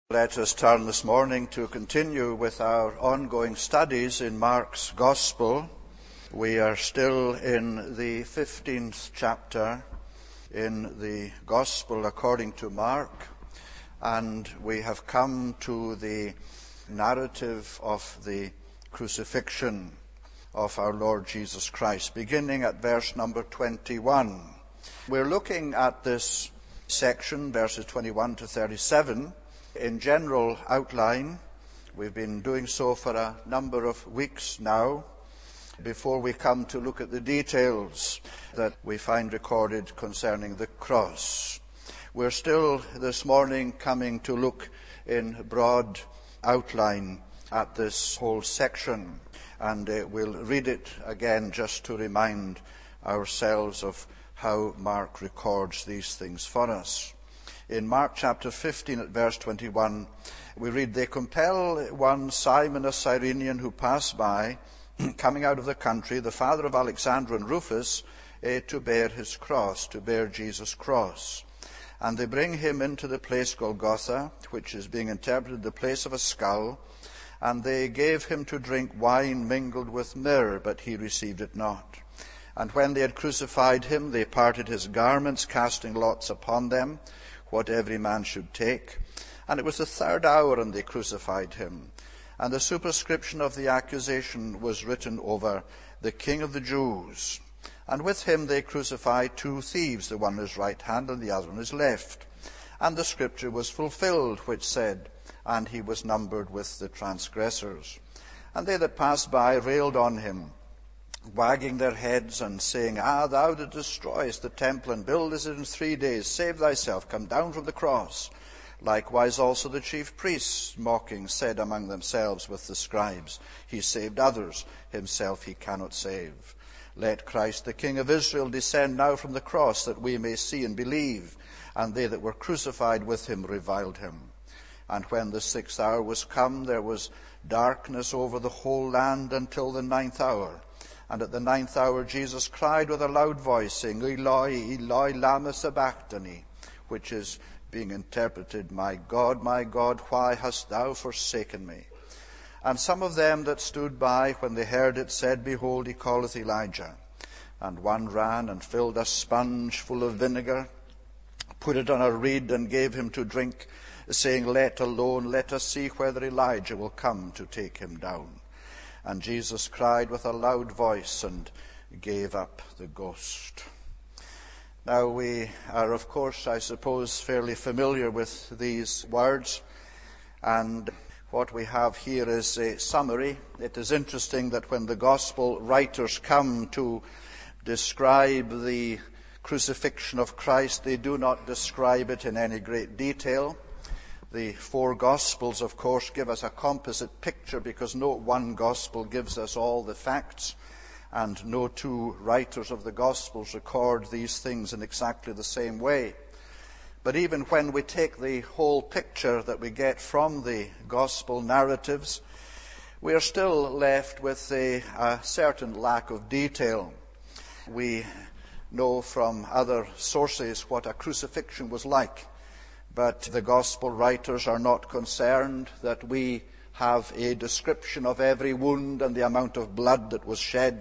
Let us turn this morning to continue with our ongoing studies in Mark's Gospel. We are still in the 15th chapter in the Gospel according to Mark, and we have come to the narrative of the crucifixion of our Lord Jesus Christ, beginning at verse number 21. We're looking at this section, verses 21 to 37, in general outline. We've been doing so for a number of weeks now, before we come to look at the details that we find recorded concerning the cross. We're still this morning coming to look in broad outline at this whole section, and we'll read it again just to remind ourselves of how Mark records these things for us. In Mark chapter 15 at verse 21, we read, "They compel one Simon a Cyrenian who passed by, coming out of the country, the father of Alexander and Rufus, to bear his cross, to bear Jesus' cross. And they bring him into the place Golgotha, which is being interpreted the place of a skull, and they gave him to drink wine mingled with myrrh, but he received it not. And when they had crucified him, they parted his garments, casting lots upon them, what every man should take. And it was the third hour, and they crucified him. And the superscription of the accusation was written over, the King of the Jews. And with him they crucified two thieves, the one on his right hand and the other on his left. And the scripture was fulfilled, which said, and he was numbered with the transgressors. And they that passed by railed on him, wagging their heads and saying, thou that destroyest the temple and buildest it in 3 days, save thyself, come down from the cross. Likewise also the chief priests, mocking, said among themselves with the scribes, he saved others, himself he cannot save. Let Christ the King of Israel descend now from the cross, that we may see and believe. And they that were crucified with him reviled him. And when the 6th hour was come, there was darkness over the whole land until the 9th hour. And at the 9th hour Jesus cried with a loud voice, saying, Eloi, Eloi, lama sabachthani, which is being interpreted, my God, why hast thou forsaken me? And some of them that stood by, when they heard it, said, Behold, he calleth Elijah. And one ran and filled a sponge full of vinegar, put it on a reed, and gave him to drink, saying, Let alone, let us see whether Elijah will come to take him down. And Jesus cried with a loud voice and gave up the ghost." Now we are, of course, I suppose, fairly familiar with these words. And what we have here is a summary. It is interesting that when the gospel writers come to describe the crucifixion of Christ, they do not describe it in any great detail. The 4 Gospels, of course, give us a composite picture, because no one Gospel gives us all the facts, and no 2 writers of the Gospels record these things in exactly the same way. But even when we take the whole picture that we get from the Gospel narratives, we are still left with a certain lack of detail. We know from other sources what a crucifixion was like, but the Gospel writers are not concerned that we have a description of every wound and the amount of blood that was shed.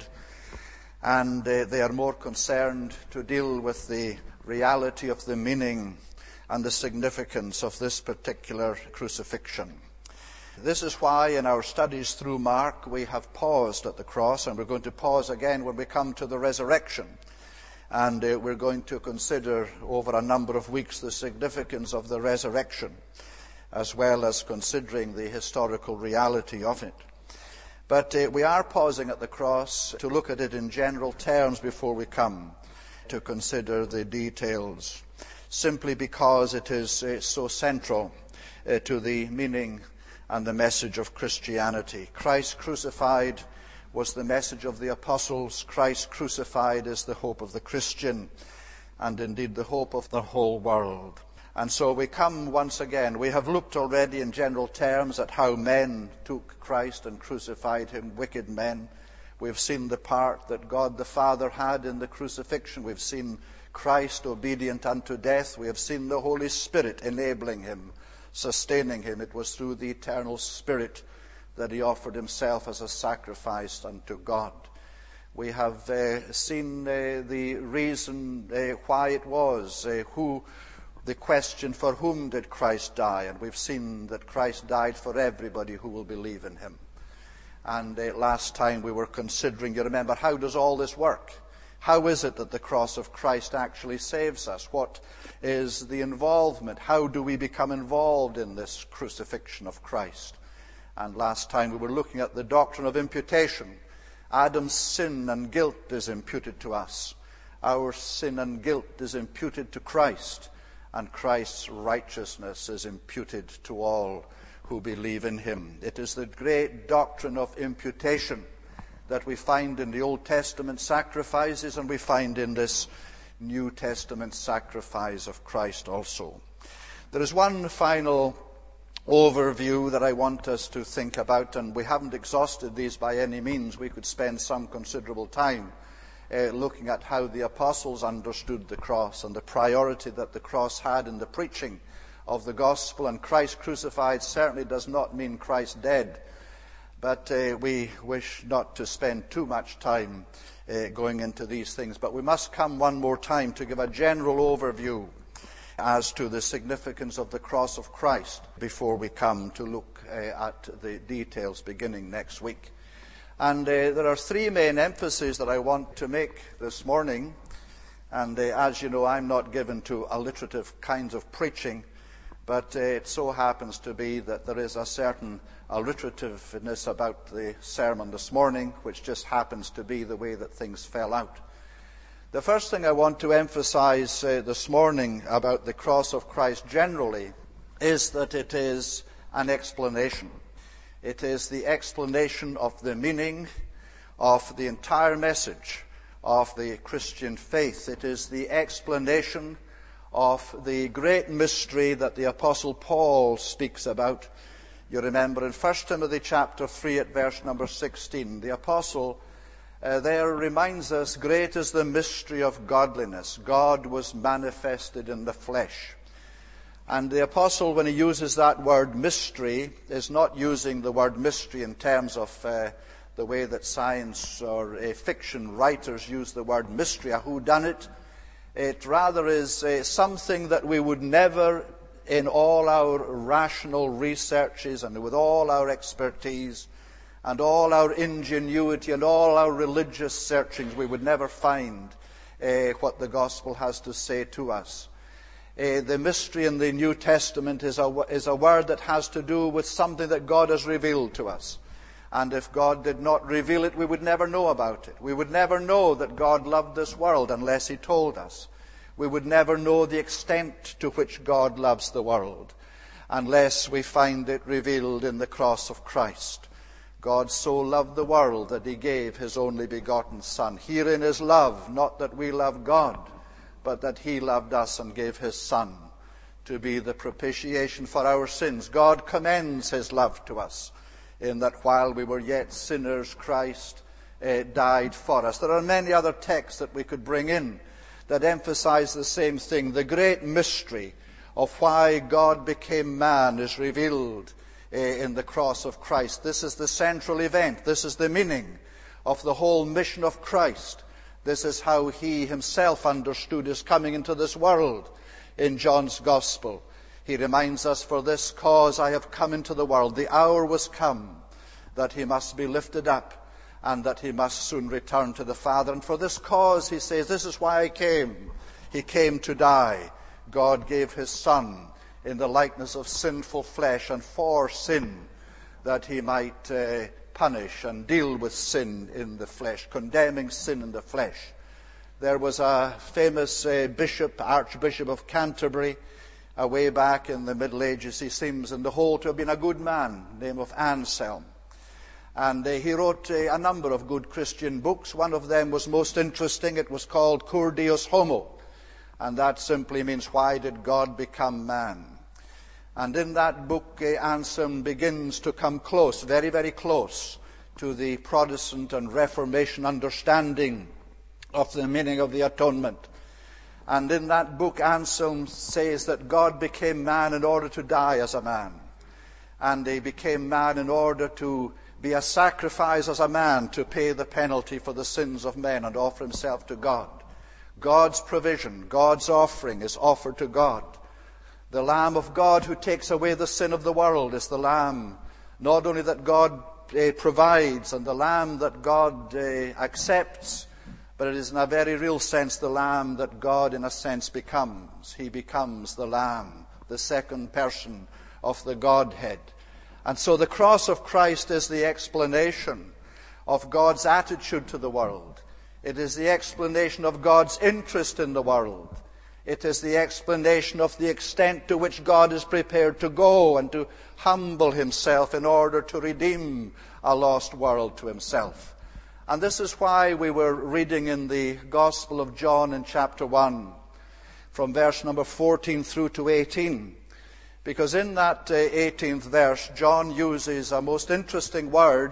And they are more concerned to deal with the reality of the meaning and the significance of this particular crucifixion. This is why in our studies through Mark we have paused at the cross, and we're going to pause again when we come to the resurrection. And we're going to consider over a number of weeks the significance of the resurrection, as well as considering the historical reality of it. But we are pausing at the cross to look at it in general terms before we come to consider the details, simply because it is so central to the meaning and the message of Christianity. Christ crucified was the message of the apostles. Christ crucified is the hope of the Christian, and indeed the hope of the whole world. And so we come once again. We have looked already in general terms at how men took Christ and crucified him, wicked men. We've seen the part that God the Father had in the crucifixion. We've seen Christ obedient unto death. We have seen the Holy Spirit enabling him sustaining him. It was through the eternal Spirit that he offered himself as a sacrifice unto God. We have seen the reason why it was, the question, for whom did Christ die? And we've seen that Christ died for everybody who will believe in him. And last time we were considering, you remember, how does all this work? How is it that the cross of Christ actually saves us? What is the involvement? How do we become involved in this crucifixion of Christ? And last time we were looking at the doctrine of imputation. Adam's sin and guilt is imputed to us. Our sin and guilt is imputed to Christ, and Christ's righteousness is imputed to all who believe in him. It is the great doctrine of imputation that we find in the Old Testament sacrifices, and we find in this New Testament sacrifice of Christ also. There is one final overview that I want us to think about, and we haven't exhausted these by any means. We could spend some considerable time looking at how the apostles understood the cross and the priority that the cross had in the preaching of the gospel. And Christ crucified certainly does not mean Christ dead, but we wish not to spend too much time going into these things. But we must come one more time to give a general overview as to the significance of the cross of Christ before we come to look at the details beginning next week. And there are three main emphases that I want to make this morning. And as you know, I'm not given to alliterative kinds of preaching, but it so happens to be that there is a certain alliterativeness about the sermon this morning, which just happens to be the way that things fell out. The first thing I want to emphasize this morning about the cross of Christ generally is that it is an explanation. It is the explanation of the meaning of the entire message of the Christian faith. It is the explanation of the great mystery that the Apostle Paul speaks about. You remember in 1 Timothy chapter 3 at verse number 16, the Apostle there reminds us, great is the mystery of godliness. God was manifested in the flesh. And the apostle, when he uses that word mystery, is not using the word mystery in terms of the way that science or fiction writers use the word mystery, a whodunit. It rather is something that we would never, in all our rational researches and with all our expertise and all our ingenuity and all our religious searchings, we would never find what the gospel has to say to us. The mystery in the New Testament is a word that has to do with something that God has revealed to us. And if God did not reveal it, we would never know about it. We would never know that God loved this world unless he told us. We would never know the extent to which God loves the world unless we find it revealed in the cross of Christ. God so loved the world that he gave his only begotten Son. Herein is love, not that we love God, but that he loved us and gave his Son to be the propitiation for our sins. God commends his love to us in that while we were yet sinners, Christ died for us. There are many other texts that we could bring in that emphasize the same thing. The great mystery of why God became man is revealed in the cross of Christ. This is the central event. This is the meaning of the whole mission of Christ. This is how he himself understood his coming into this world in John's Gospel. He reminds us, for this cause I have come into the world. The hour was come that he must be lifted up and that he must soon return to the Father. And for this cause, he says, this is why I came. He came to die. God gave his Son in the likeness of sinful flesh and for sin, that he might punish and deal with sin in the flesh, condemning sin in the flesh. There was a famous bishop, Archbishop of Canterbury, way back in the Middle Ages. He seems in the whole to have been a good man, name of Anselm. And he wrote a number of good Christian books. One of them was most interesting. It was called Cur Deus Homo. And that simply means, why did God become man? And in that book, Anselm begins to come close, very, very close, to the Protestant and Reformation understanding of the meaning of the atonement. And in that book, Anselm says that God became man in order to die as a man. And he became man in order to be a sacrifice as a man to pay the penalty for the sins of men and offer himself to God. God's provision, God's offering is offered to God. The Lamb of God who takes away the sin of the world is the Lamb, not only that God provides and the Lamb that God accepts, but it is in a very real sense the Lamb that God in a sense becomes. He becomes the Lamb, the second person of the Godhead. And so the cross of Christ is the explanation of God's attitude to the world. It is the explanation of God's interest in the world. It is the explanation of the extent to which God is prepared to go and to humble himself in order to redeem a lost world to himself. And this is why we were reading in the Gospel of John in chapter 1, from verse number 14 through to 18. Because in that 18th verse, John uses a most interesting word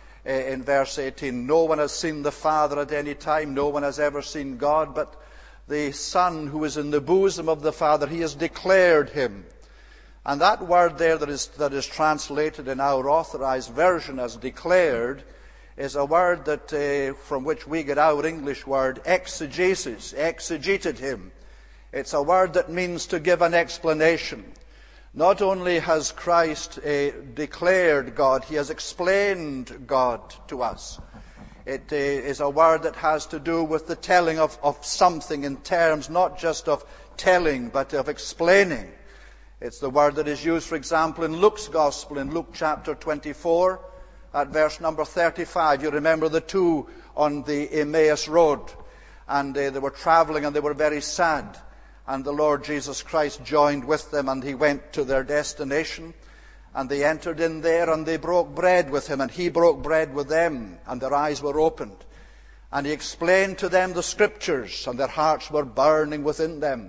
in verse 18. No one has seen the Father at any time. No one has ever seen God. But the Son who is in the bosom of the Father, he has declared him. And that word there that is translated in our authorized version as declared is a word that from which we get our English word exegesis, exegeted him. It's a word that means to give an explanation. Not only has Christ declared God, he has explained God to us. It is a word that has to do with the telling of something in terms not just of telling, but of explaining. It's the word that is used, for example, in Luke's Gospel, in Luke chapter 24, at verse number 35. You remember the two on the Emmaus Road, and they were traveling and they were very sad. And the Lord Jesus Christ joined with them, and he went to their destination. And they entered in there, and they broke bread with him, and he broke bread with them, and their eyes were opened. And he explained to them the Scriptures, and their hearts were burning within them,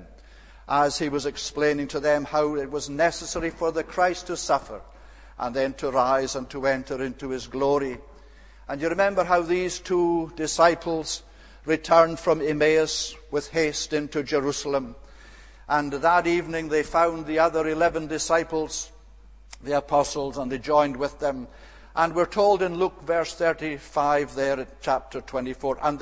as he was explaining to them how it was necessary for the Christ to suffer, and then to rise and to enter into his glory. And you remember how these two disciples returned from Emmaus with haste into Jerusalem. And that evening they found the other 11 disciples, the apostles, and they joined with them. And we're told in Luke verse 35 there at chapter 24, and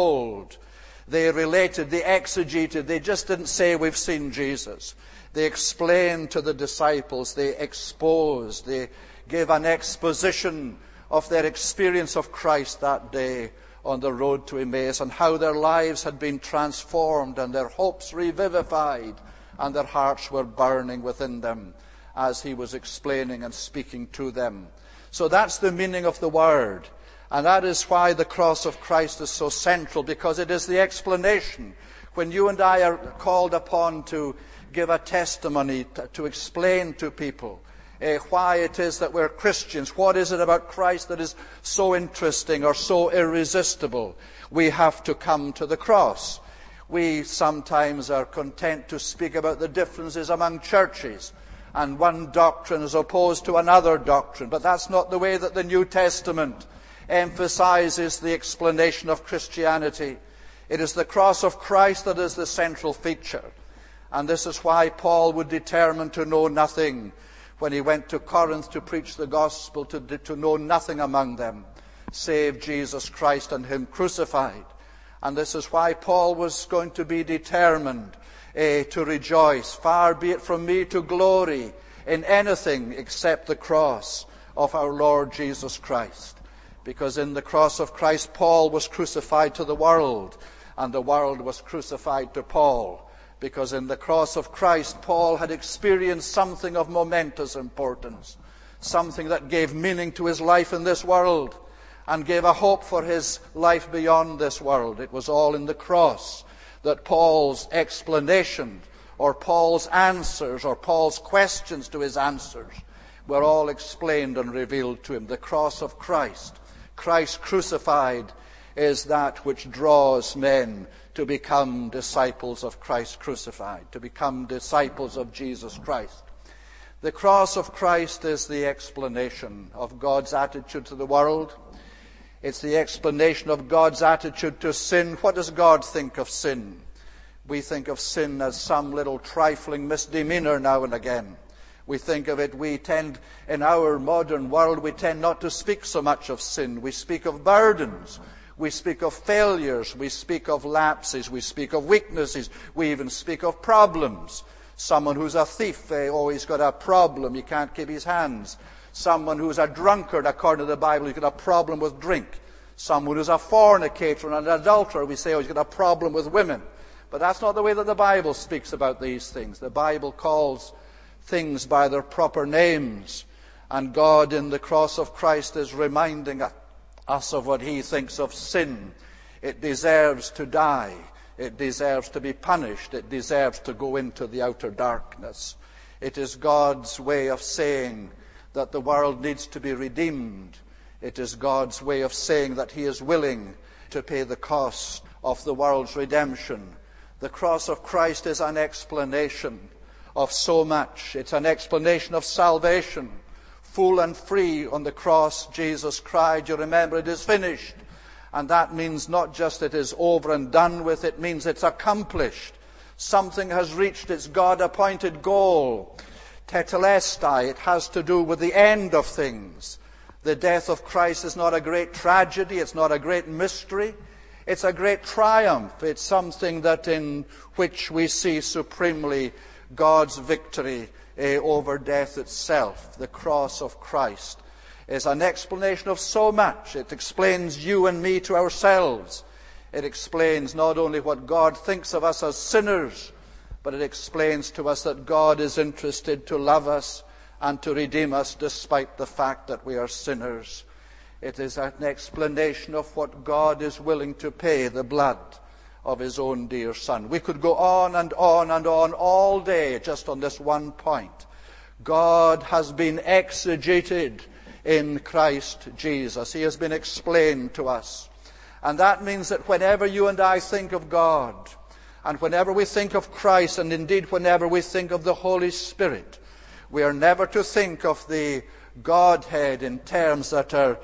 they related, they exegeted, they just didn't say we've seen Jesus. They explained to the disciples, they exposed, they gave an exposition of their experience of Christ that day on the road to Emmaus, and how their lives had been transformed and their hopes revivified and their hearts were burning within them as he was explaining and speaking to them. So that's the meaning of the word. And that is why the cross of Christ is so central, because it is the explanation. When you and I are called upon to give a testimony, to explain to people why it is that we're Christians, what is it about Christ that is so interesting or so irresistible, we have to come to the cross. We sometimes are content to speak about the differences among churches, and one doctrine is opposed to another doctrine, but that's not the way that the New Testament emphasizes the explanation of Christianity. It is the cross of Christ that is the central feature. And this is why Paul would determine to know nothing when he went to Corinth to preach the gospel, to know nothing among them save Jesus Christ and him crucified. And this is why Paul was going to be determined to rejoice. Far be it from me to glory in anything except the cross of our Lord Jesus Christ. Because in the cross of Christ, Paul was crucified to the world, and the world was crucified to Paul. Because in the cross of Christ, Paul had experienced something of momentous importance, something that gave meaning to his life in this world and gave a hope for his life beyond this world. It was all in the cross that Paul's explanation, or Paul's answers, or Paul's questions to his answers were all explained and revealed to him. The cross of Christ, Christ crucified, is that which draws men to become disciples of Christ crucified, to become disciples of Jesus Christ. The cross of Christ is the explanation of God's attitude to the world. It's the explanation of God's attitude to sin. What does God think of sin? We think of sin as some little trifling misdemeanor now and again. We think of it, in our modern world, we tend not to speak so much of sin. We speak of burdens. We speak of failures. We speak of lapses. We speak of weaknesses. We even speak of problems. Someone who's a thief, he's got a problem. He can't keep his hands. Someone who's a drunkard, according to the Bible, he's got a problem with drink. Someone who's a fornicator and an adulterer, we say, he's got a problem with women. But that's not the way that the Bible speaks about these things. The Bible calls things by their proper names. And God in the cross of Christ is reminding us of what he thinks of sin. It deserves to die. It deserves to be punished. It deserves to go into the outer darkness. It is God's way of saying that the world needs to be redeemed. It is God's way of saying that he is willing to pay the cost of the world's redemption. The cross of Christ is an explanation of so much. It's an explanation of salvation. Full and free on the cross, Jesus cried, you remember, it is finished. And that means not just it is over and done with, it means it's accomplished. Something has reached its God-appointed goal. Tetelestai, it has to do with the end of things. The death of Christ is not a great tragedy, it's not a great mystery. It's a great triumph. It's something that in which we see supremely God's victory over death itself. The cross of Christ is an explanation of so much. It explains you and me to ourselves. It explains not only what God thinks of us as sinners, but it explains to us that God is interested to love us and to redeem us despite the fact that we are sinners. It is an explanation of what God is willing to pay, the blood of his own dear Son. We could go on and on and on all day just on this one point. God has been exegeted in Christ Jesus. He has been explained to us. And that means that whenever you and I think of God, and whenever we think of Christ, and indeed whenever we think of the Holy Spirit, we are never to think of the Godhead in terms that are,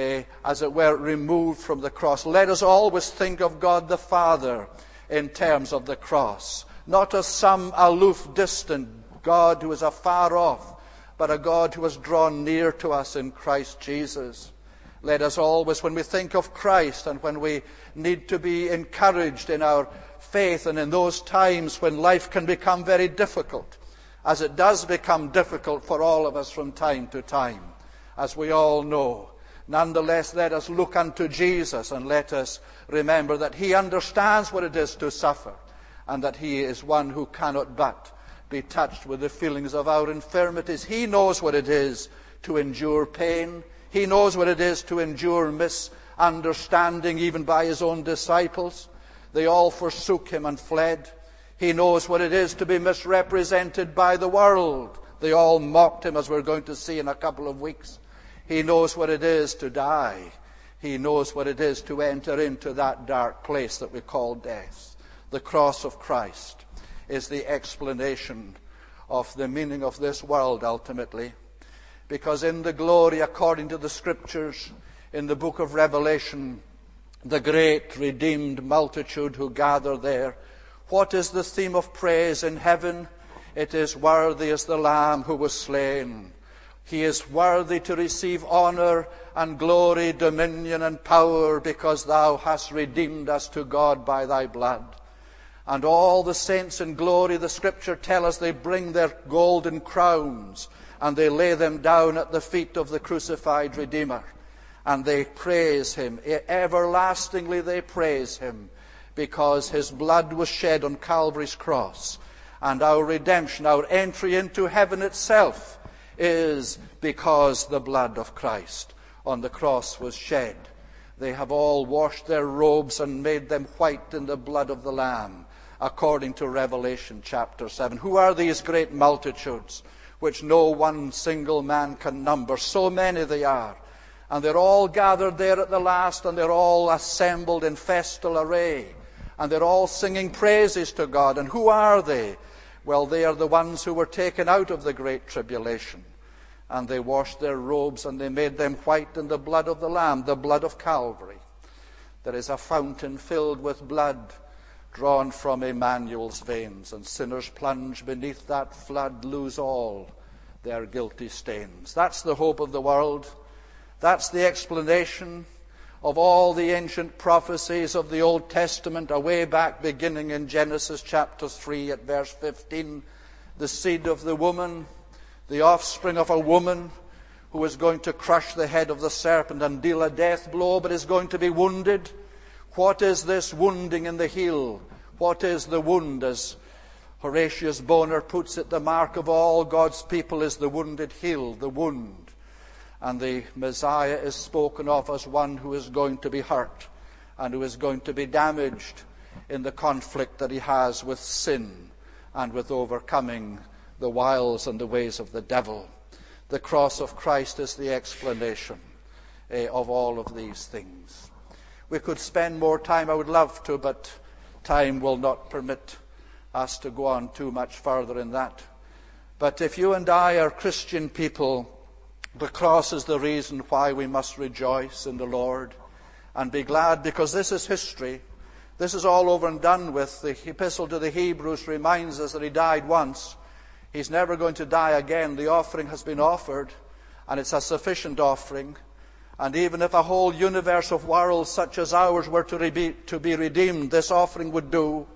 as it were, removed from the cross. Let us always think of God the Father in terms of the cross. Not as some aloof, distant God who is afar off, but a God who has drawn near to us in Christ Jesus. Let us always, when we think of Christ and when we need to be encouraged in our faith and in those times when life can become very difficult, as it does become difficult for all of us from time to time, as we all know, nonetheless, let us look unto Jesus and let us remember that he understands what it is to suffer and that he is one who cannot but be touched with the feelings of our infirmities. He knows what it is to endure pain. He knows what it is to endure misunderstanding even by his own disciples. They all forsook him and fled. He knows what it is to be misrepresented by the world. They all mocked him, as we're going to see in a couple of weeks. He knows what it is to die. He knows what it is to enter into that dark place that we call death. The cross of Christ is the explanation of the meaning of this world ultimately. Because in the glory, according to the Scriptures, in the book of Revelation, the great redeemed multitude who gather there, what is the theme of praise in heaven? It is, worthy is the Lamb who was slain. He is worthy to receive honor and glory, dominion and power, because thou hast redeemed us to God by thy blood. And all the saints in glory, the Scripture tell us, they bring their golden crowns and they lay them down at the feet of the crucified Redeemer. And they praise him. Everlastingly they praise him, because his blood was shed on Calvary's cross. And our redemption, our entry into heaven itself, is because the blood of Christ on the cross was shed. They have all washed their robes and made them white in the blood of the Lamb, according to Revelation chapter 7. Who are these great multitudes, which no one single man can number? So many they are. And they're all gathered there at the last, and they're all assembled in festal array. And they're all singing praises to God. And who are they? Well, they are the ones who were taken out of the great tribulation. And they washed their robes and they made them white in the blood of the Lamb, the blood of Calvary. There is a fountain filled with blood drawn from Emmanuel's veins, and sinners plunge beneath that flood lose all their guilty stains. That's the hope of the world. That's the explanation of all the ancient prophecies of the Old Testament, away back beginning in Genesis chapter 3 at verse 15. The seed of the woman, the offspring of a woman, who is going to crush the head of the serpent and deal a death blow, but is going to be wounded. What is this wounding in the heel? What is the wound? As Horatius Bonar puts it, the mark of all God's people is the wounded heel, the wound. And the Messiah is spoken of as one who is going to be hurt and who is going to be damaged in the conflict that he has with sin and with overcoming the wiles and the ways of the devil. The cross of Christ is the explanation of all of these things. We could spend more time, I would love to, but time will not permit us to go on too much further in that. But if you and I are Christian people, the cross is the reason why we must rejoice in the Lord and be glad, because this is history. This is all over and done with. The epistle to the Hebrews reminds us that he died once. He's never going to die again. The offering has been offered, and it's a sufficient offering. And even if a whole universe of worlds such as ours were to be redeemed, this offering would do,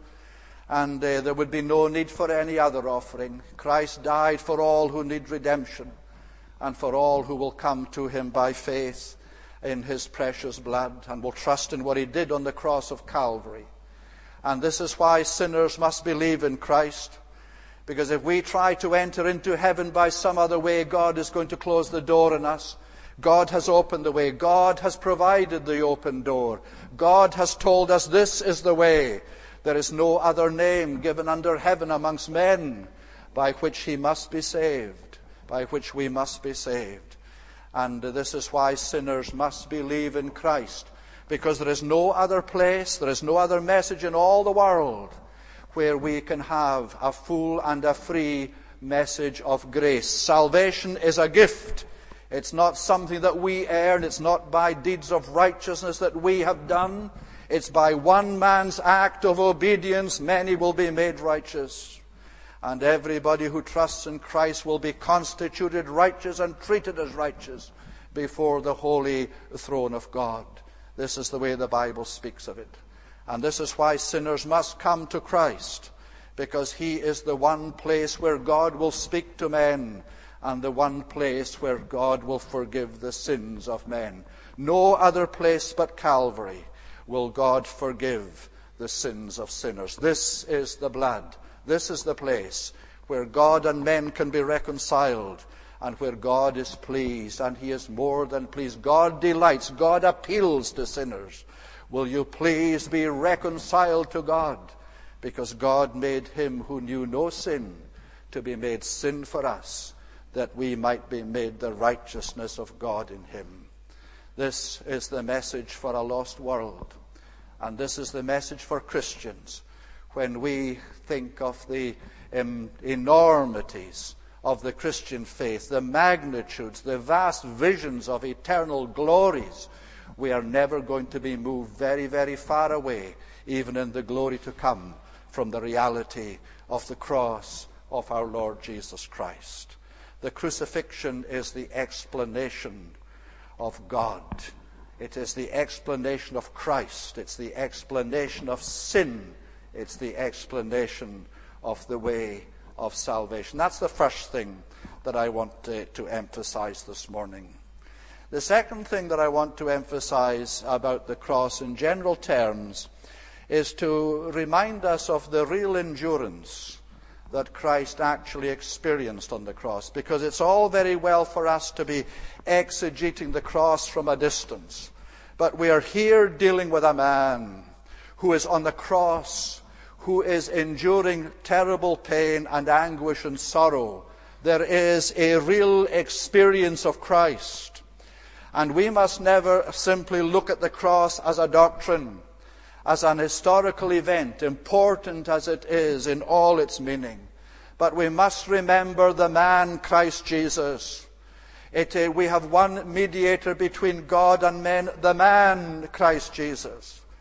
and there would be no need for any other offering. Christ died for all who need redemption, and for all who will come to him by faith in his precious blood and will trust in what he did on the cross of Calvary. And this is why sinners must believe in Christ, because if we try to enter into heaven by some other way, God is going to close the door on us. God has opened the way. God has provided the open door. God has told us this is the way. There is no other name given under heaven amongst men by which he must be saved, by which we must be saved. And this is why sinners must believe in Christ, because there is no other place, there is no other message in all the world where we can have a full and a free message of grace. Salvation is a gift. It's not something that we earn. It's not by deeds of righteousness that we have done. It's by one man's act of obedience many will be made righteous. And everybody who trusts in Christ will be constituted righteous and treated as righteous before the holy throne of God. This is the way the Bible speaks of it. And this is why sinners must come to Christ, because he is the one place where God will speak to men and the one place where God will forgive the sins of men. No other place but Calvary will God forgive the sins of sinners. This is the blood. This is the place where God and men can be reconciled and where God is pleased, and he is more than pleased. God delights, God appeals to sinners. Will you please be reconciled to God? Because God made him who knew no sin to be made sin for us, that we might be made the righteousness of God in him. This is the message for a lost world, and this is the message for Christians. When we think of the enormities of the Christian faith, the magnitudes, the vast visions of eternal glories, we are never going to be moved very, very far away, even in the glory to come, from the reality of the cross of our Lord Jesus Christ. The crucifixion is the explanation of God. It is the explanation of Christ. It's the explanation of sin. It's the explanation of the way of salvation. That's the first thing that I want to emphasize this morning. The second thing that I want to emphasize about the cross in general terms is to remind us of the real endurance that Christ actually experienced on the cross, because it's all very well for us to be exegeting the cross from a distance, but we are here dealing with a man who is on the cross, who is enduring terrible pain and anguish and sorrow. There is a real experience of Christ. And we must never simply look at the cross as a doctrine, as an historical event, important as it is in all its meaning. But we must remember the man, Christ Jesus. We have one mediator between God and men, the man, Christ Jesus.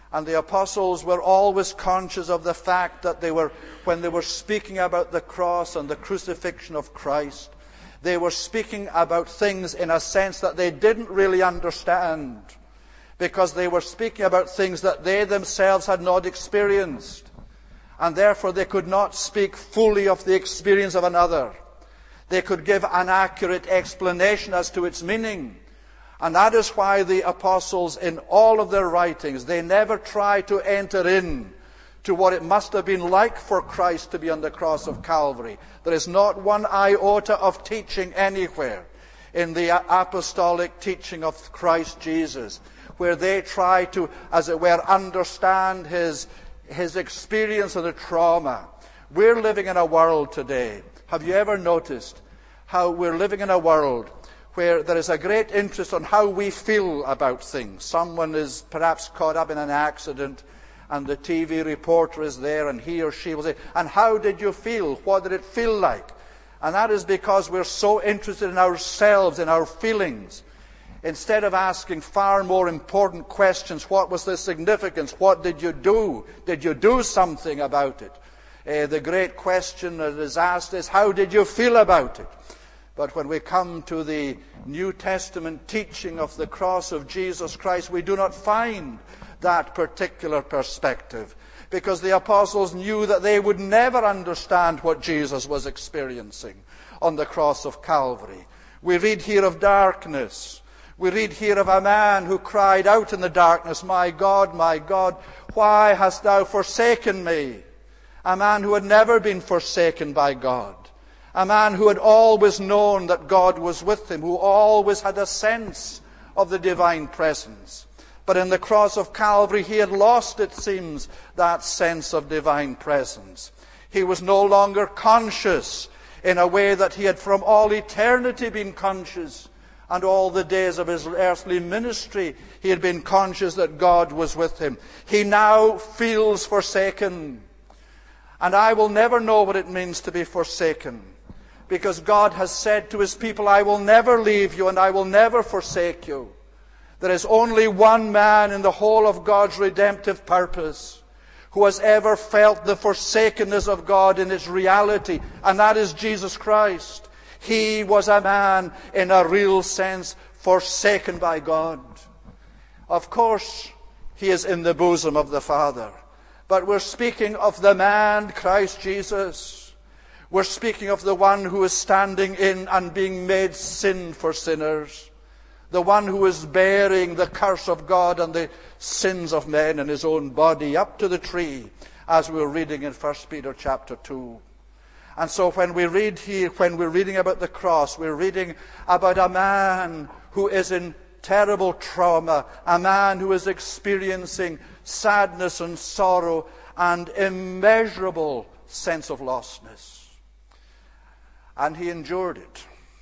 And the apostles were always conscious of the fact that when they were speaking about the cross and the crucifixion of Christ, they were speaking about things in a sense that they didn't really understand, because they were speaking about things that they themselves had not experienced. And therefore they could not speak fully of the experience of another. They could give an accurate explanation as to its meaning. And that is why the apostles, in all of their writings, they never try to enter in to what it must have been like for Christ to be on the cross of Calvary. There is not one iota of teaching anywhere in the apostolic teaching of Christ Jesus where they try to, as it were, understand his experience of the trauma. We're living in a world today. Have you ever noticed how we're living in a world where there is a great interest on how we feel about things? Someone is perhaps caught up in an accident, and the TV reporter is there, and he or she will say, "And how did you feel? What did it feel like?" And that is because we're so interested in ourselves, in our feelings, instead of asking far more important questions. What was the significance? What did you do? Did you do something about it? The great question that is asked is, how did you feel about it? But when we come to the New Testament teaching of the cross of Jesus Christ, we do not find that particular perspective, because the apostles knew that they would never understand what Jesus was experiencing on the cross of Calvary. We read here of darkness. We read here of a man who cried out in the darkness, my God, why hast thou forsaken me?" A man who had never been forsaken by God. A man who had always known that God was with him, who always had a sense of the divine presence. But in the cross of Calvary, he had lost, it seems, that sense of divine presence. He was no longer conscious in a way that he had from all eternity been conscious. And all the days of his earthly ministry, he had been conscious that God was with him. He now feels forsaken. And I will never know what it means to be forsaken, because God has said to his people, "I will never leave you and I will never forsake you." There is only one man in the whole of God's redemptive purpose who has ever felt the forsakenness of God in its reality, and that is Jesus Christ. He was a man, in a real sense, forsaken by God. Of course, he is in the bosom of the Father. But we're speaking of the man, Christ Jesus. We're speaking of the one who is standing in and being made sin for sinners. The one who is bearing the curse of God and the sins of men in his own body up to the tree, as we were reading in 1 Peter chapter 2. And so when we read here, when we're reading about the cross, we're reading about a man who is in terrible trauma, a man who is experiencing sadness and sorrow and immeasurable sense of lostness. And he endured it.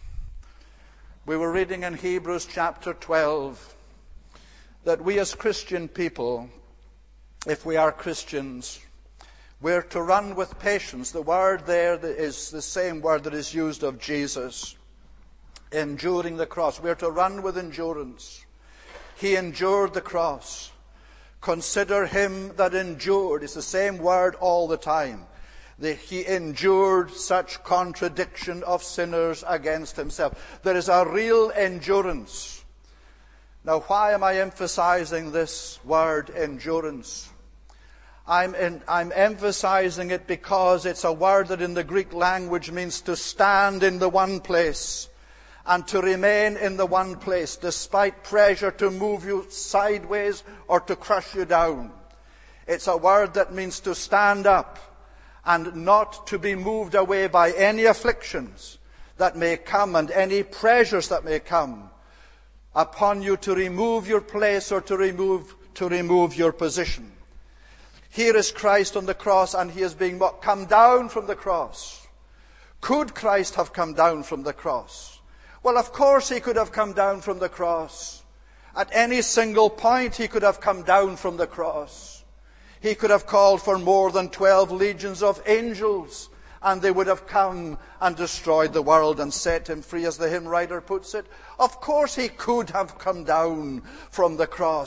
We were reading in Hebrews chapter 12 that we as Christian people, if we are Christians, we're to run with patience. The word there is the same word that is used of Jesus, enduring the cross. We're to run with endurance. He endured the cross. Consider him that endured. It's the same word all the time. He endured such contradiction of sinners against himself. There is a real endurance. Now, why am I emphasizing this word endurance? I'm emphasizing it because it's a word that in the Greek language means to stand in the one place and to remain in the one place despite pressure to move you sideways or to crush you down. It's a word that means to stand up and not to be moved away by any afflictions that may come and any pressures that may come upon you to remove your place or to remove your position. Here is Christ on the cross, and he is being come down from the cross. Could Christ have come down from the cross? Well, of course he could have come down from the cross. At any single point he could have come down from the cross. He could have called for more than 12 legions of angels, and they would have come and destroyed the world and set him free, as the hymn writer puts it. Of course he could have come down from the cross.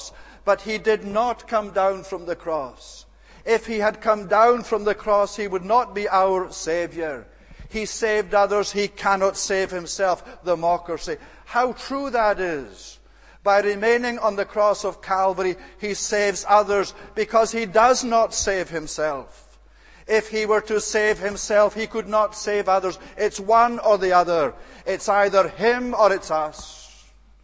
But he did not come down from the cross. If he had come down from the cross, he would not be our Savior. He saved others. He cannot save himself, the mockers say. How true that is. By remaining on the cross of Calvary, he saves others because he does not save himself. If he were to save himself, he could not save others. It's one or the other. It's either him or it's us.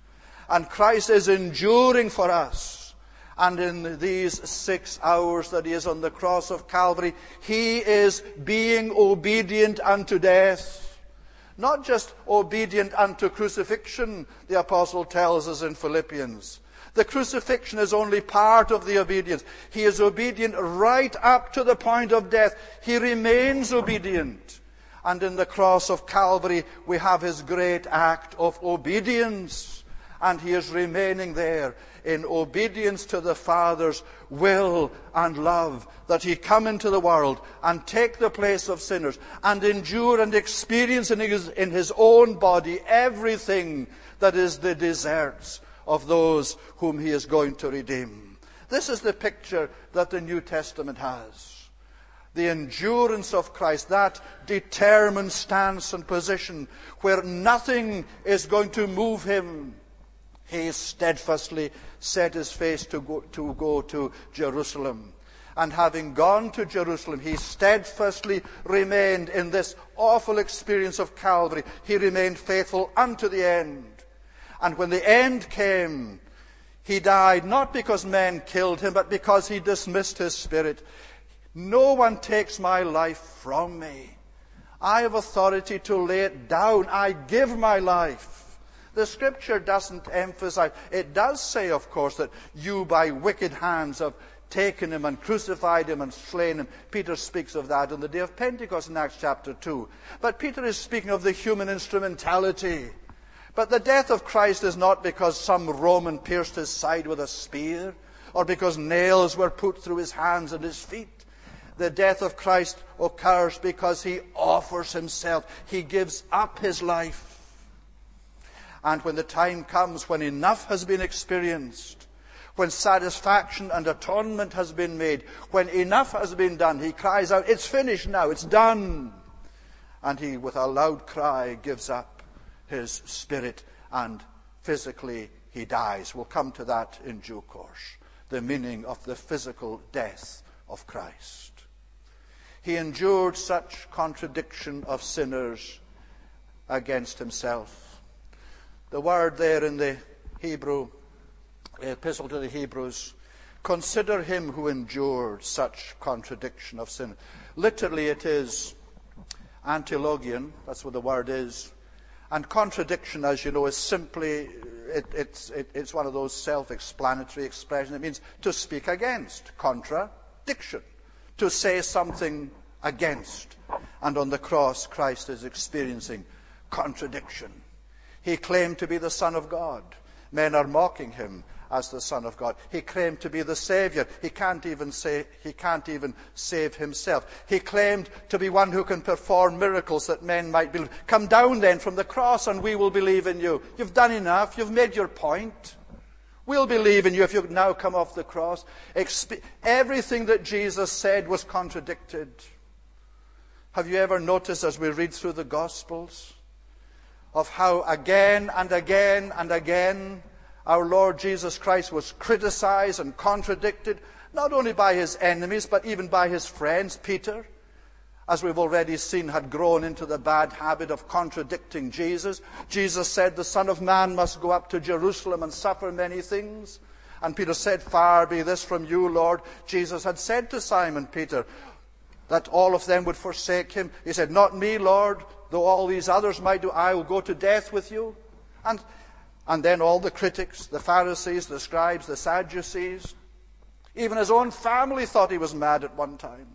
And Christ is enduring for us. And in these 6 hours that he is on the cross of Calvary, he is being obedient unto death. Not just obedient unto crucifixion, the apostle tells us in Philippians. The crucifixion is only part of the obedience. He is obedient right up to the point of death. He remains obedient. And in the cross of Calvary, we have his great act of obedience. And he is remaining there in obedience to the Father's will and love, that he come into the world and take the place of sinners and endure and experience in his own body everything that is the deserts of those whom he is going to redeem. This is the picture that the New Testament has. The endurance of Christ, that determined stance and position where nothing is going to move him. He steadfastly set his face to go to Jerusalem. And having gone to Jerusalem, he steadfastly remained in this awful experience of Calvary. He remained faithful unto the end. And when the end came, he died not because men killed him, but because he dismissed his spirit. No one takes my life from me. I have authority to lay it down. I give my life. The Scripture doesn't emphasize. It does say, of course, that you by wicked hands have taken him and crucified him and slain him. Peter speaks of that on the day of Pentecost in Acts chapter 2. But Peter is speaking of the human instrumentality. But the death of Christ is not because some Roman pierced his side with a spear, or because nails were put through his hands and his feet. The death of Christ occurs because he offers himself. He gives up his life. And when the time comes when enough has been experienced, when satisfaction and atonement has been made, when enough has been done, he cries out, it's finished now, it's done. And he, with a loud cry, gives up his spirit and physically he dies. We'll come to that in due course. The meaning of the physical death of Christ. He endured such contradiction of sinners against himself. The word there in the Hebrew, epistle to the Hebrews, consider him who endured such contradiction of sin. Literally it is antilogion, that's what the word is. And contradiction, as you know, is simply, it's one of those self-explanatory expressions. It means to speak against, contradiction, to say something against. And on the cross, Christ is experiencing contradiction. He claimed to be the Son of God. Men are mocking him as the Son of God. He claimed to be the Savior. He can't even save himself. He claimed to be one who can perform miracles that men might believe. Come down then from the cross and we will believe in you. You've done enough. You've made your point. We'll believe in you if you now come off the cross. Everything that Jesus said was contradicted. Have you ever noticed as we read through the Gospels of how again and again and again our Lord Jesus Christ was criticized and contradicted, not only by his enemies, but even by his friends. Peter, as we've already seen, had grown into the bad habit of contradicting Jesus. Jesus said, the Son of Man must go up to Jerusalem and suffer many things. And Peter said, far be this from you, Lord. Jesus had said to Simon Peter that all of them would forsake him. He said, not me, Lord. Though all these others might do, I will go to death with you. And then all the critics, the Pharisees, the scribes, the Sadducees, even his own family thought he was mad at one time.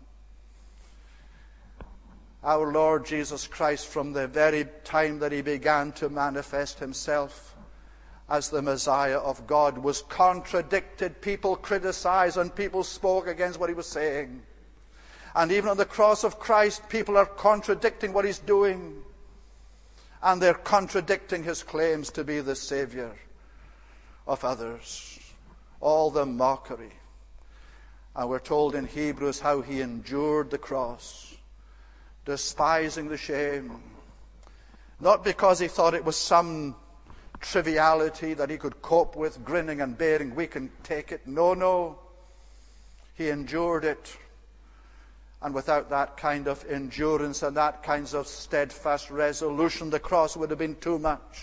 Our Lord Jesus Christ, from the very time that he began to manifest himself as the Messiah of God, was contradicted. People criticized and people spoke against what he was saying. And even on the cross of Christ, people are contradicting what he's doing. And they're contradicting his claims to be the Savior of others. all the mockery. And we're told in Hebrews how he endured the cross, despising the shame. Not because he thought it was some triviality that he could cope with, grinning and bearing, we can take it. No. He endured it. And without that kind of endurance and that kind of steadfast resolution, the cross would have been too much.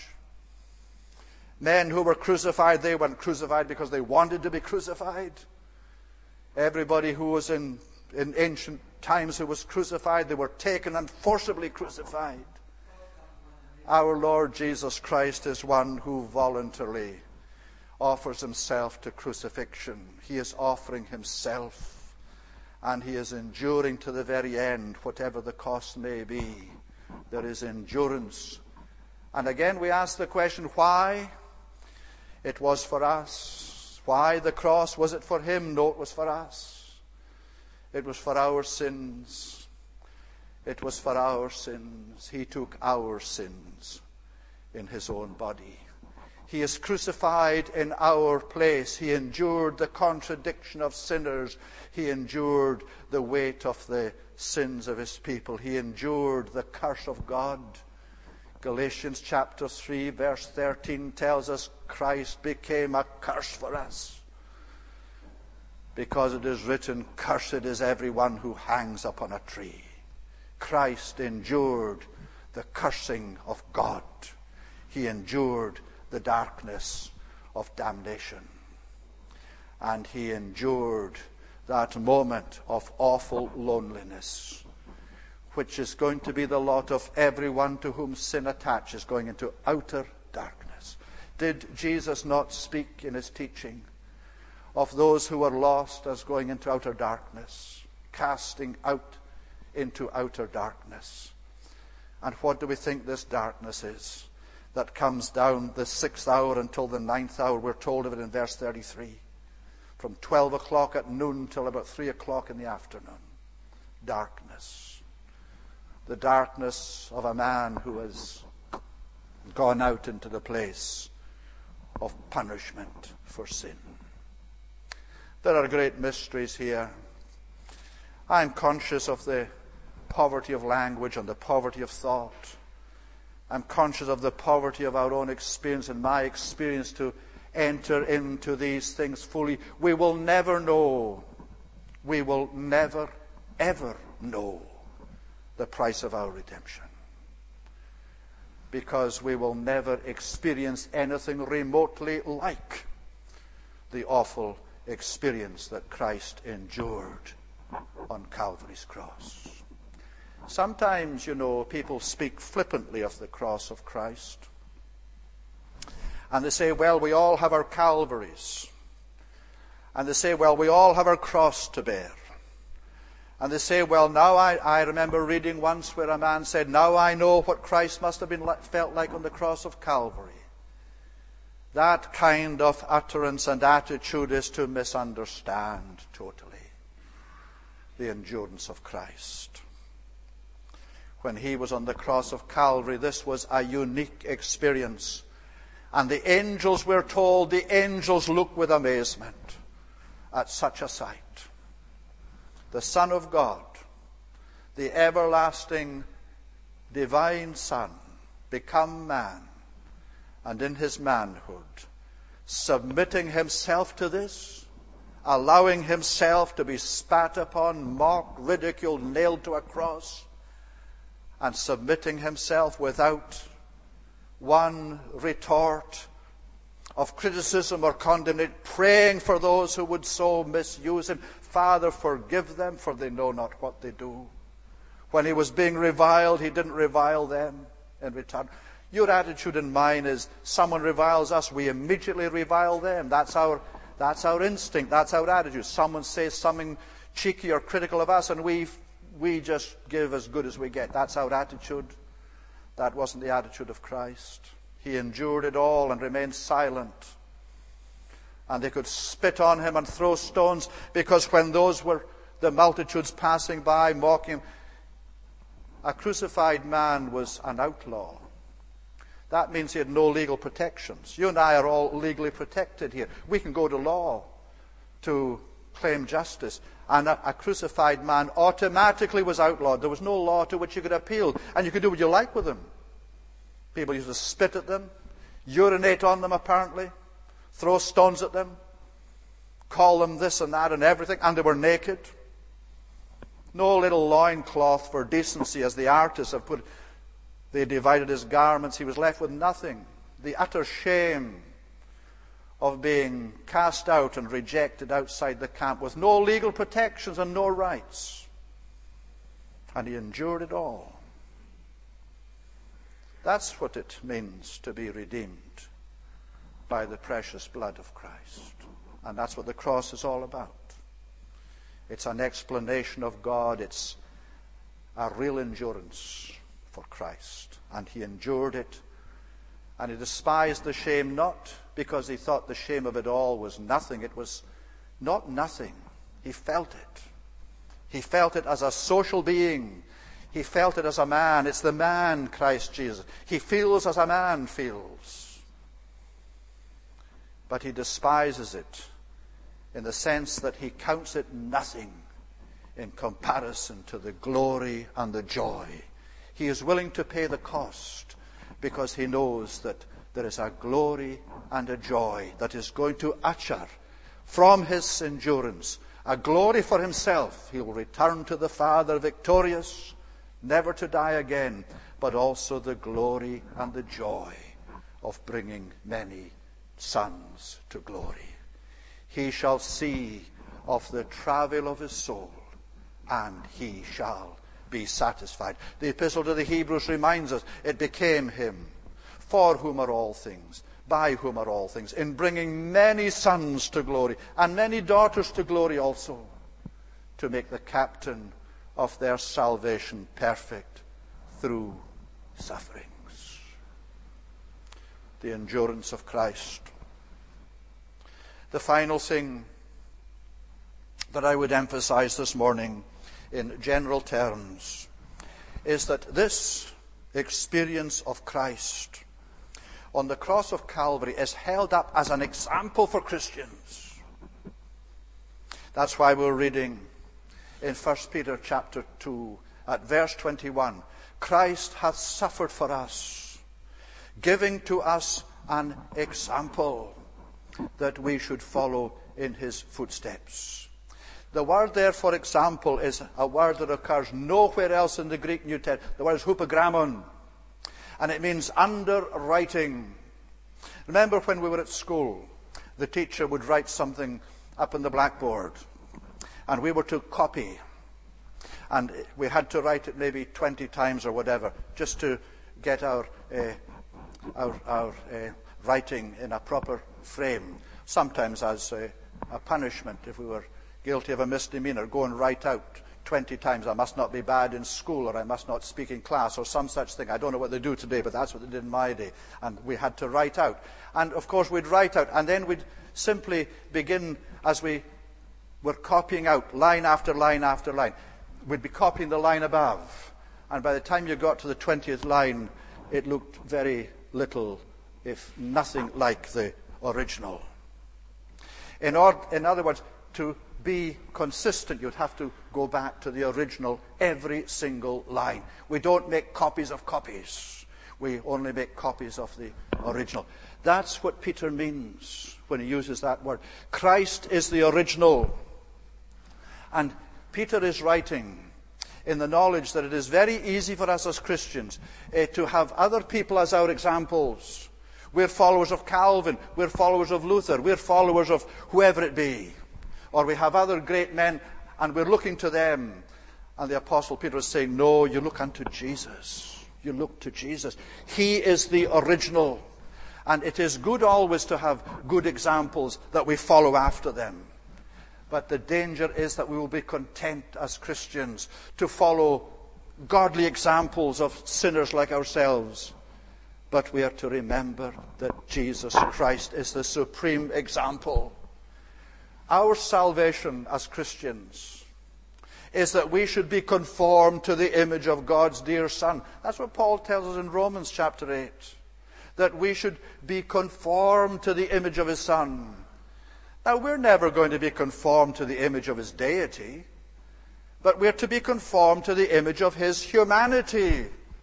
Men who were crucified, they weren't crucified because they wanted to be crucified. Everybody who was in ancient times who was crucified, they were taken and forcibly crucified. Our Lord Jesus Christ is one who voluntarily offers himself to crucifixion. He is offering himself, and he is enduring to the very end, whatever the cost may be. There is endurance. And again we ask the question, why? It was for us. Why the cross? Was it for him? No, it was for us. It was for our sins. It was for our sins. He took our sins in his own body. He is crucified in our place. He endured the contradiction of sinners. He endured the weight of the sins of his people. He endured the curse of God. Galatians chapter 3 verse 13 tells us Christ became a curse for us, because it is written, "Cursed is everyone who hangs upon a tree." Christ endured the cursing of God. He endured the darkness of damnation. And he endured that moment of awful loneliness, which is going to be the lot of everyone to whom sin attaches, going into outer darkness. Did Jesus not speak in his teaching of those who were lost as going into outer darkness, casting out into outer darkness? And what do we think this darkness is that comes down the 6th hour until the 9th hour? We're told of it in verse 33. From 12 o'clock at noon till about 3 o'clock in the afternoon. Darkness. The darkness of a man who has gone out into the place of punishment for sin. There are great mysteries here. I'm conscious of the poverty of language and the poverty of thought. I'm conscious of the poverty of our own experience and my experience to enter into these things fully. We will never know. We will never, ever know the price of our redemption, because we will never experience anything remotely like the awful experience that Christ endured on Calvary's cross. Sometimes, people speak flippantly of the cross of Christ. And they say, well, we all have our Calvaries. And they say, well, we all have our cross to bear. And they say, well, now I remember reading once where a man said, now I know what Christ must have felt like on the cross of Calvary. That kind of utterance and attitude is to misunderstand totally the endurance of Christ. When he was on the cross of Calvary, this was a unique experience. And the angels, we're told, the angels look with amazement at such a sight. The Son of God, the everlasting divine Son, become man, and in his manhood, submitting himself to this, allowing himself to be spat upon, mocked, ridiculed, nailed to a cross, and submitting himself without one retort of criticism or condemnation, praying for those who would so misuse him. Father, forgive them, for they know not what they do. When he was being reviled, he didn't revile them in return. Your attitude and mine is, someone reviles us, we immediately revile them. That's our instinct, that's our attitude. Someone says something cheeky or critical of us, and we just give as good as we get. That's our attitude. That wasn't the attitude of Christ. He endured it all and remained silent. And they could spit on him and throw stones, because when those were the multitudes passing by, mocking him, a crucified man was an outlaw. That means he had no legal protections. You and I are all legally protected here. We can go to law to claim justice. And a crucified man automatically was outlawed. There was no law to which you could appeal. And you could do what you like with them. People used to spit at them, urinate on them apparently, throw stones at them, call them this and that and everything, and they were naked. No little loincloth for decency, as the artists have put it. They divided his garments. He was left with nothing. The utter shame of being cast out and rejected outside the camp with no legal protections and no rights. And he endured it all. That's what it means to be redeemed by the precious blood of Christ. And that's what the cross is all about. It's an explanation of God. It's a real endurance for Christ. And he endured it. And he despised the shame, not because he thought the shame of it all was nothing. It was not nothing. He felt it. He felt it as a social being. He felt it as a man. It's the man, Christ Jesus. He feels as a man feels. But he despises it in the sense that he counts it nothing in comparison to the glory and the joy. He is willing to pay the cost because he knows that there is a glory and a joy that is going to usher from his endurance a glory for himself. He will return to the Father victorious, never to die again, but also the glory and the joy of bringing many sons to glory. He shall see of the travail of his soul, and he shall be satisfied. The Epistle to the Hebrews reminds us, it became him, for whom are all things, by whom are all things, in bringing many sons to glory, and many daughters to glory also, to make the captain of their salvation perfect through sufferings. The endurance of Christ. The final thing that I would emphasize this morning in general terms is that this experience of Christ on the cross of Calvary is held up as an example for Christians. That's why we're reading in 1 Peter chapter 2 at verse 21, Christ hath suffered for us, giving to us an example that we should follow in his footsteps. The word there, for example, is a word that occurs nowhere else in the Greek New Testament. The word is hupogrammon, and it means underwriting. Remember when we were at school, the teacher would write something up on the blackboard, and we were to copy. And we had to write it maybe 20 times or whatever, just to get our writing in a proper frame. Sometimes as a punishment, if we were guilty of a misdemeanor, go and write out 20 times, I must not be bad in school, or I must not speak in class, or some such thing. I don't know what they do today, but that's what they did in my day. And we had to write out. And of course we'd write out, and then we'd simply begin as we were copying out line after line after line. We'd be copying the line above. And by the time you got to the 20th line, it looked very little, if nothing like the original. In other words, to be consistent, you'd have to go back to the original every single line. We don't make copies of copies. We only make copies of the original. That's what Peter means when he uses that word. Christ is the original. And Peter is writing in the knowledge that it is very easy for us as Christians to have other people as our examples. We're followers of Calvin. We're followers of Luther. We're followers of whoever it be. Or we have other great men and we're looking to them. And the Apostle Peter is saying, no, you look unto Jesus. You look to Jesus. He is the original. And it is good always to have good examples that we follow after them. But the danger is that we will be content as Christians to follow godly examples of sinners like ourselves. But we are to remember that Jesus Christ is the supreme example. Our salvation as Christians is that we should be conformed to the image of God's dear Son. That's what Paul tells us in Romans chapter 8. that we should be conformed to the image of his Son. Now, we're never going to be conformed to the image of his deity, but we're to be conformed to the image of his humanity.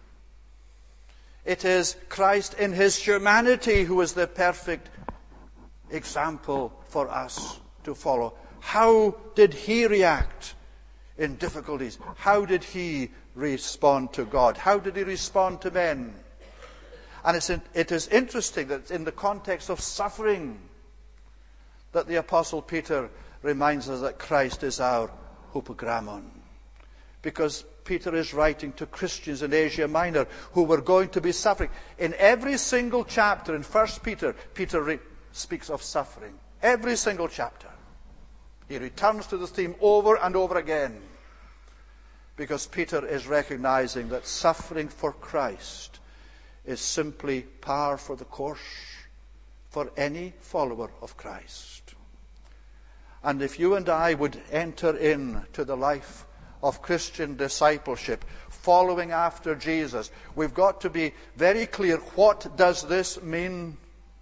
It is Christ in his humanity who is the perfect example for us to follow. How did he react in difficulties? How did he respond to God? How did he respond to men? And it is interesting that in the context of suffering that the Apostle Peter reminds us that Christ is our hupogrammon. Because Peter is writing to Christians in Asia Minor who were going to be suffering. In every single chapter in 1 Peter, Peter speaks of suffering. Every single chapter. He returns to the theme over and over again. Because Peter is recognizing that suffering for Christ is simply par for the course for any follower of Christ. And if you and I would enter into the life of Christian discipleship, following after Jesus, we've got to be very clear, what does this mean?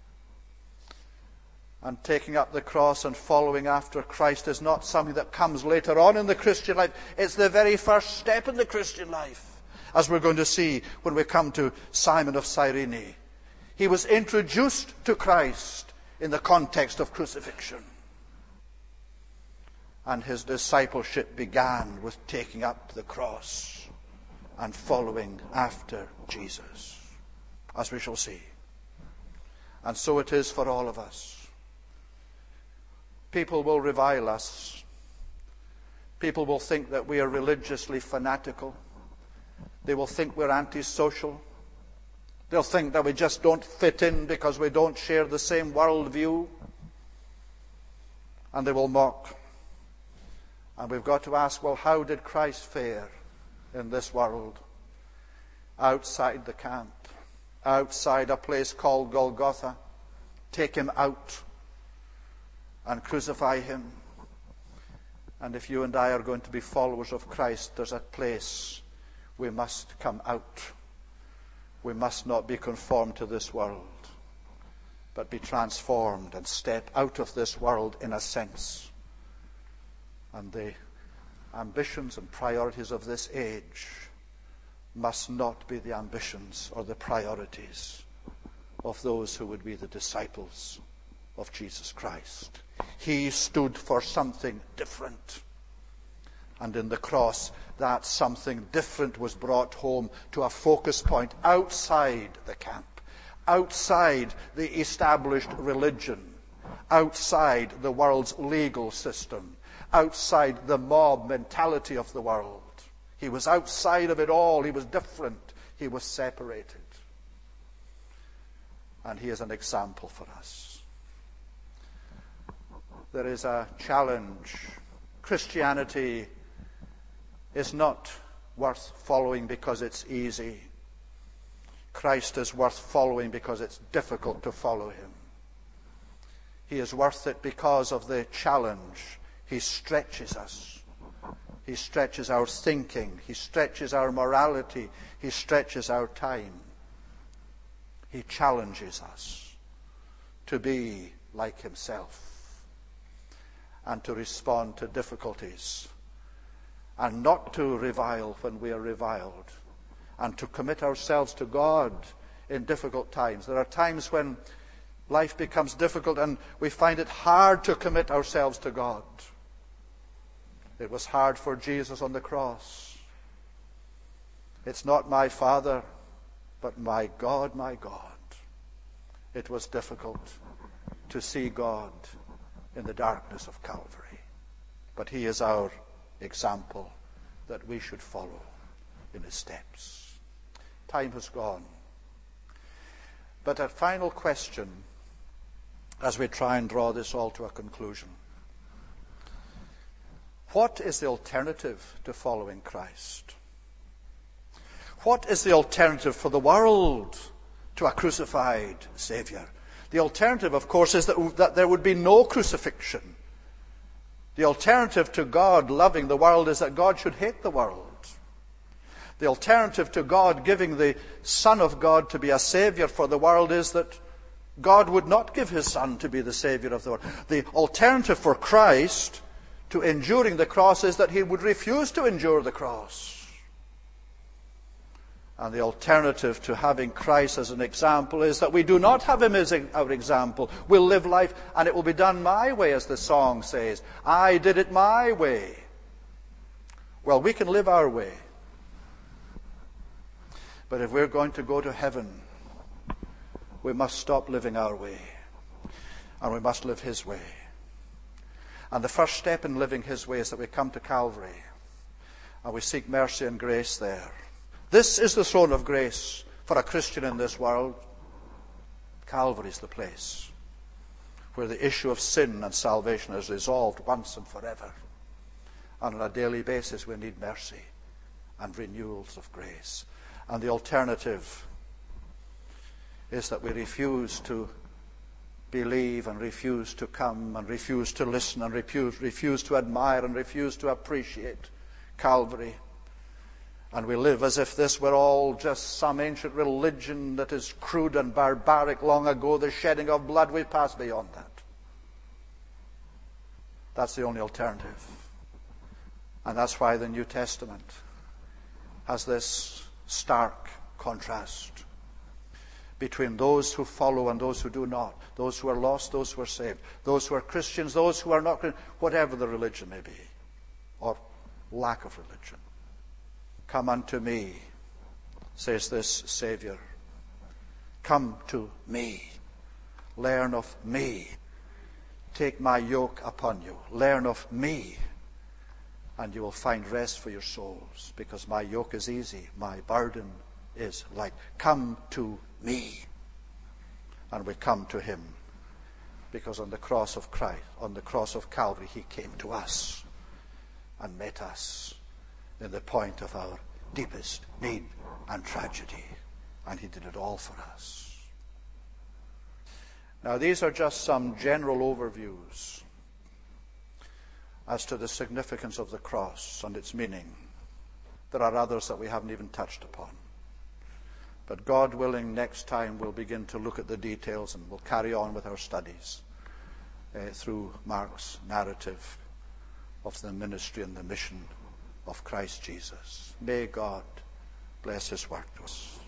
And taking up the cross and following after Christ is not something that comes later on in the Christian life. It's the very first step in the Christian life, as we're going to see when we come to Simon of Cyrene. He was introduced to Christ in the context of crucifixion. And his discipleship began with taking up the cross and following after Jesus, as we shall see. And so it is for all of us. People will revile us. People will think that we are religiously fanatical. They will think we're antisocial. They'll think that we just don't fit in because we don't share the same worldview. And they will mock. And we've got to ask, well, how did Christ fare in this world? Outside the camp, outside a place called Golgotha. Take him out and crucify him. And if you and I are going to be followers of Christ, there's a place we must come out. We must not be conformed to this world, but be transformed and step out of this world in a sense. And the ambitions and priorities of this age must not be the ambitions or the priorities of those who would be the disciples of Jesus Christ. He stood for something different. And in the cross, that something different was brought home to a focus point outside the camp, outside the established religion, outside the world's legal system, outside the mob mentality of the world. He was outside of it all. He was different. He was separated. And he is an example for us. There is a challenge. Christianity is not worth following because it's easy. Christ is worth following because it's difficult to follow him. He is worth it because of the challenge. He stretches us. He stretches our thinking. He stretches our morality. He stretches our time. He challenges us to be like himself and to respond to difficulties and not to revile when we are reviled and to commit ourselves to God in difficult times. There are times when life becomes difficult and we find it hard to commit ourselves to God. It was hard for Jesus on the cross. It's not my Father, but my God, my God. It was difficult to see God in the darkness of Calvary. But he is our example that we should follow in his steps. Time has gone. But a final question as we try and draw this all to a conclusion. What is the alternative to following Christ? What is the alternative for the world to a crucified Savior? The alternative, of course, is that there would be no crucifixion. The alternative to God loving the world is that God should hate the world. The alternative to God giving the Son of God to be a Savior for the world is that God would not give his Son to be the Savior of the world. The alternative for Christ to enduring the cross is that he would refuse to endure the cross. And the alternative to having Christ as an example is that we do not have him as our example. We'll live life and it will be done my way, as the song says. I did it my way. Well, we can live our way. But if we're going to go to heaven, we must stop living our way. And we must live his way. And the first step in living his way is that we come to Calvary. And we seek mercy and grace there. This is the throne of grace for a Christian in this world. Calvary is the place where the issue of sin and salvation is resolved once and forever. And on a daily basis we need mercy and renewals of grace. And the alternative is that we refuse to believe and refuse to come and refuse to listen and refuse to admire and refuse to appreciate Calvary. And we live as if this were all just some ancient religion that is crude and barbaric long ago, the shedding of blood. We pass beyond that. That's the only alternative. And that's why the New Testament has this stark contrast between those who follow and those who do not, those who are lost, those who are saved, those who are Christians, those who are not Christians, whatever the religion may be, or lack of religion. Come unto me, says this Savior. Come to me. Learn of me. Take my yoke upon you. Learn of me. And you will find rest for your souls, because my yoke is easy, my burden is light. Come to me. And we come to him, because on the cross of Christ, on the cross of Calvary, he came to us and met us in the point of our deepest need and tragedy. And he did it all for us. Now, these are just some general overviews as to the significance of the cross and its meaning. There are others that we haven't even touched upon. But God willing, next time we'll begin to look at the details and we'll carry on with our studies through Mark's narrative of the ministry and the mission of Christ Jesus. May God bless his work to us.